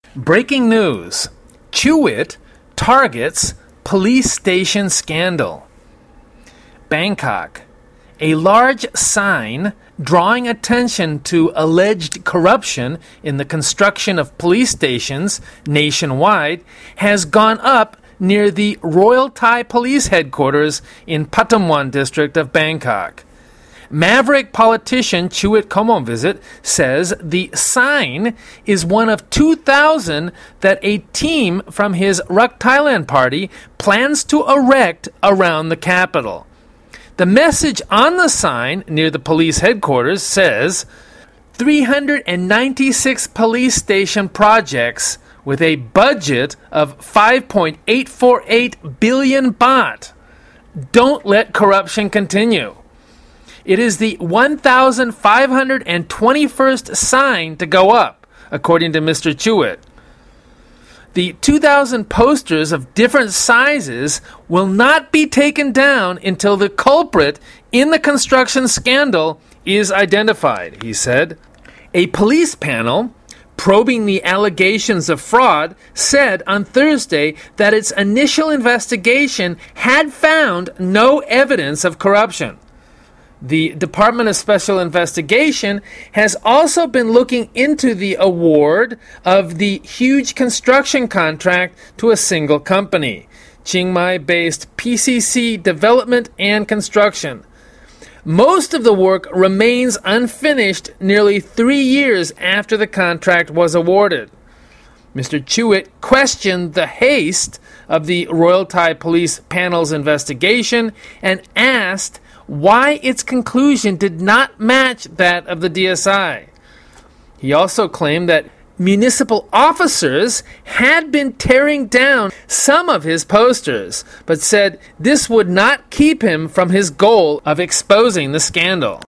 Breaking news. Chewit targets police station scandal. Bangkok. A large sign drawing attention to alleged corruption in the construction of police stations nationwide has gone up near the Royal Thai Police Headquarters in Patamwan district of Bangkok. Maverick politician Chewit Komomvisit says the sign is one of 2,000 that a team from his Ruck Thailand party plans to erect around the capital. The message on the sign near the police headquarters says 396 police station projects with a budget of 5.848 billion baht. Don't let corruption continue. It is the 1,521st sign to go up, according to Mr. Chewit. The 2,000 posters of different sizes will not be taken down until the culprit in the construction scandal is identified, he said. A police panel probing the allegations of fraud said on Thursday that its initial investigation had found no evidence of corruption. The Department of Special Investigation has also been looking into the award of the huge construction contract to a single company, Chiang Mai-based PCC Development and Construction. Most of the work remains unfinished nearly 3 years after the contract was awarded. Mr. Chewit questioned the haste of the Royal Thai Police Panel's investigation and asked why its conclusion did not match that of the DSI. He also claimed that municipal officers had been tearing down some of his posters, but said this would not keep him from his goal of exposing the scandal.